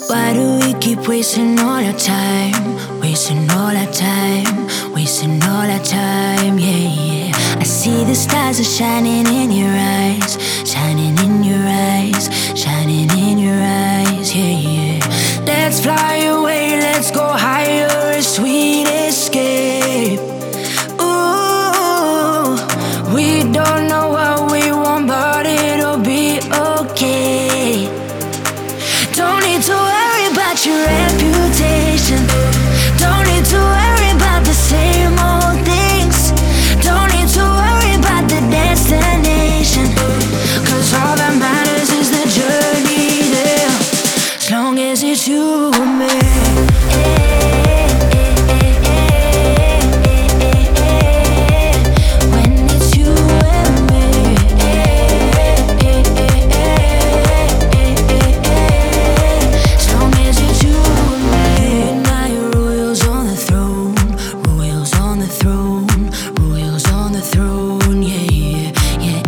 Why do we keep wasting all our time? Wasting all our time, wasting all our time, yeah, yeah. I see the stars are shining in your eyes, shining in your eyes, shining in your eyes, yeah, yeah. Let's fly away, let's go higher, a sweet escape. Ooh, we don't know what we want, but it'll be okay. Don't need to worry about your reputation. Don't need to worry about the same old things. Don't need to worry about the destination, 'cause all that matters is the journey there, as long as it's you and me.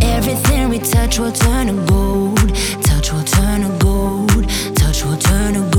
Touch will turn to gold, touch will turn to gold, touch will turn to